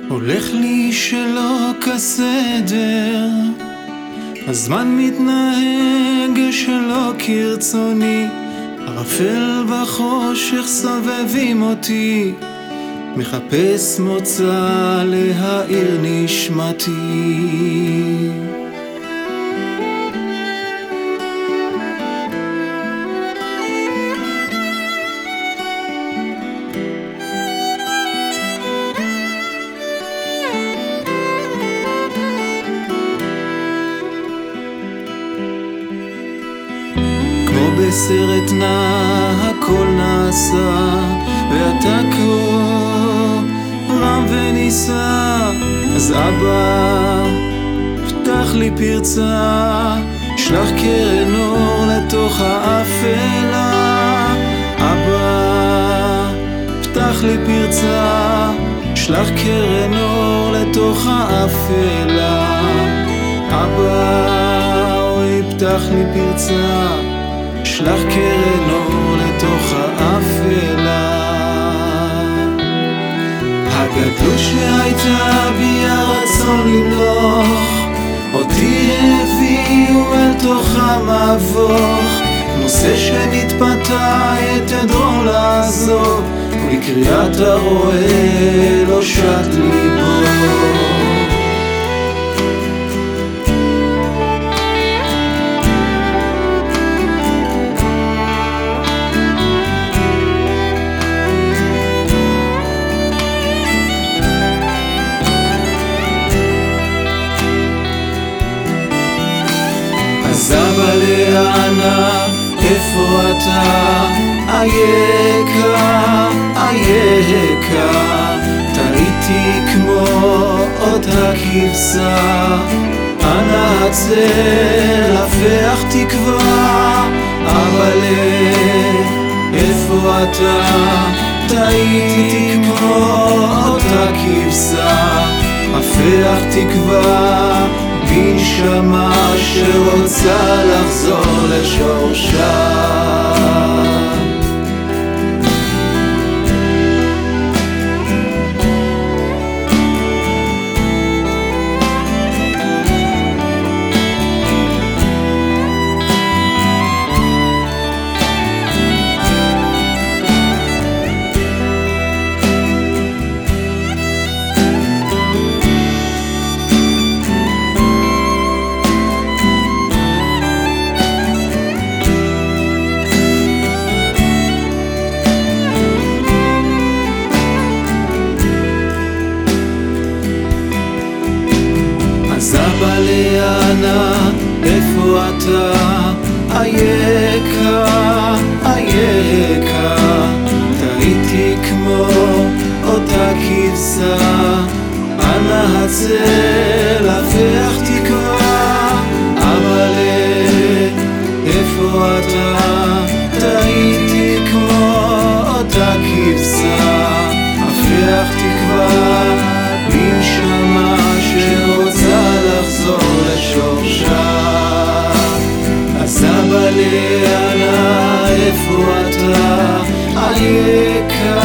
הולך לי שלא כסדר, הזמן מתנהג שלא כרצוני, ערפל בחושך סובבים אותי, מחפש מוצא להאיר נשמתי. בסרט נע הכל נעשה, ואתה כה רם וניסה. אז אבא, פתח לי פרצה, שלח קרן אור לתוך האפלה. אבא, פתח לי פרצה, שלח קרן אור לתוך האפלה. אבא, אוי פתח לי פרצה, שלח קרן אור לתוך האפלה. הגדלות שהייתה בי הרצון למלוך, אותי הביאו אל תוך המבוך. נושא שנתפתה את עדרו לעזוב, ולקריאת הרועה לא שט ליבו. אבא לאנה, איפה אתה? אייכה, אייכה, טעיתי כמו עוד הכבשה. אנא הצל, הפך תקווה. אבל איפה אתה? טעיתי כמו עוד הכבשה. הפך תקווה בנשמה שרוצה לחזור לשורשה. אבא לאנה, איפה אתה? אייכה, אייכה, טעיתי כמו אותה כבשה. אנא הצל, הפך תקווה. אבל איפה אתה? טעיתי כמו אותה כבשה. הפך תקווה בנשמה שרוצה לחזור לשורשה. אז אבא לאנה, איפה אתה? אייכה,